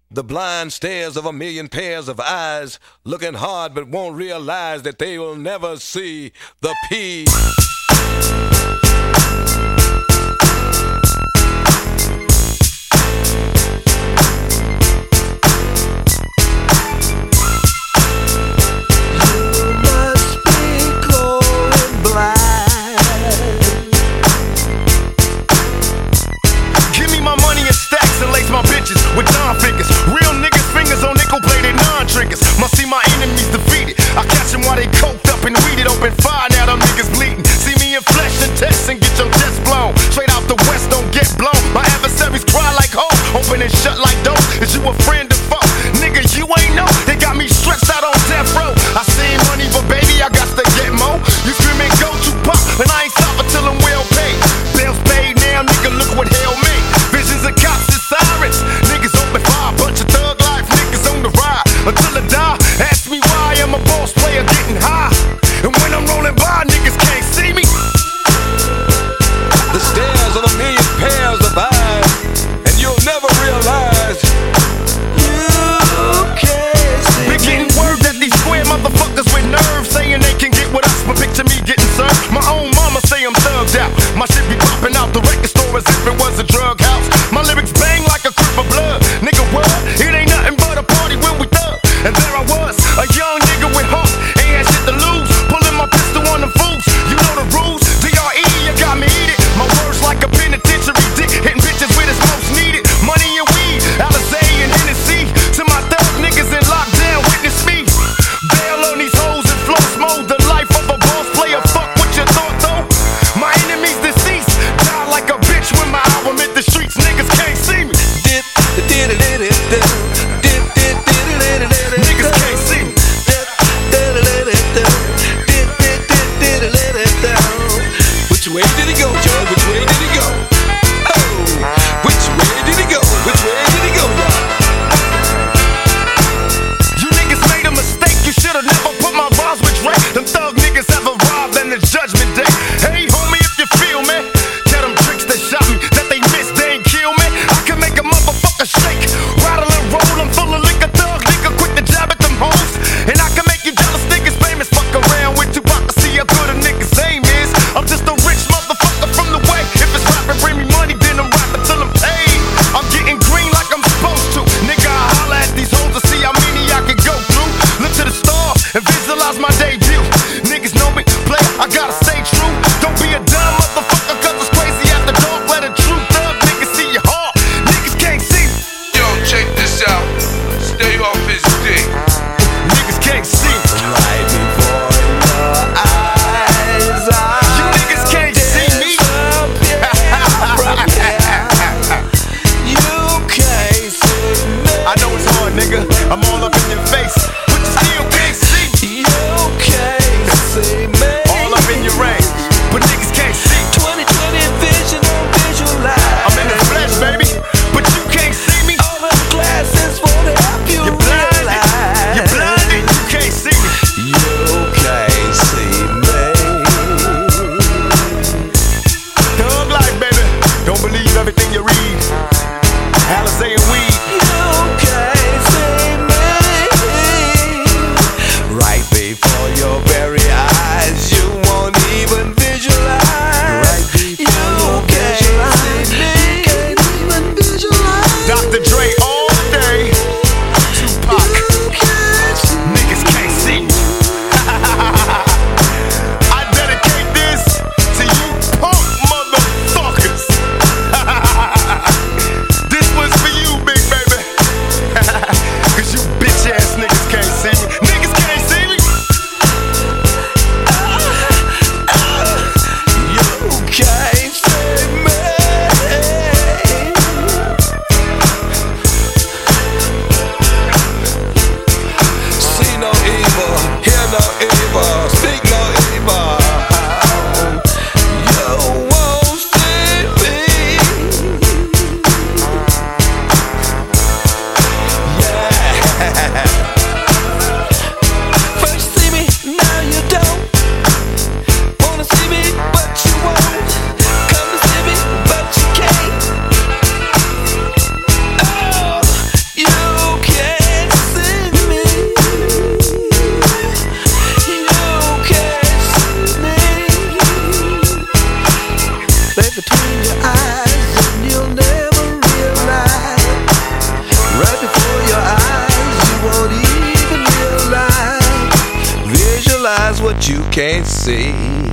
The blind stares of a million pairs of eyes, looking hard but won't realize that they will never see the P. My bitches with Don figures, real niggas fingers on nickel plated non-triggers. Must see my enemies defeated. I catch them while they coked up and weeded. Open fire, now them niggas bleeding. See me in flesh and test and get your chest blown. Straight out the west, don't get blown. My adversaries cry like hoes, open and shut like doors. Is you a friend or foe? Nigga, you ain't know. They got me stretched out on death row. I seen money, but baby, I got to get more. You screaming go to pop, and I ain't stopping till I'm well paid. Bills paid now, nigga, look what hell made. Visions of cops and sirens. Niggas open fire, bunch of thug life niggas on the ride. Until I die, ask me why I'm a boss player getting high. And when I'm rolling by, niggas can't see me. The stares of a million pairs of eyes, and you'll never realize you can't see me. Been getting word that these square motherfuckers with nerve saying they can get with us, but picture me getting served. My own mama say I'm thugged out. My shit be popping out the record store as if it was a drug house. My lyrics bang like a crip of blood. Nigga, what? It ain't nothing but a party when we thug. And there I was, a young nigga with heart. Ain't had shit to lose. Pulling my pistol on the fools. You know the rules. DRE, you got me eat it. My words like a penitentiary dick. Hitting bitches with it's most needed. Money and weed, Alizé and Hennessy. To my thug niggas in lockdown, witness me. Bail on these hoes and flow mode. The life of a boss player. Fuck what you thought though. My enemies deceased. Die like a bitch when my album hit the streets. Niggas can't see me. Niggas can't see me. Which way did he go, Joe? Which way did he go? Oh, which way did he go? Which way did he go, y'all? You niggas made a mistake. You should've never put my bars with Drake. Them thug niggas have arrived in the judgment day. Hey, homie, if you feel me, tell them tricks that shot me, that they missed, they ain't kill me. I can make a motherfucker shake, rattle and roll 'em you can't see.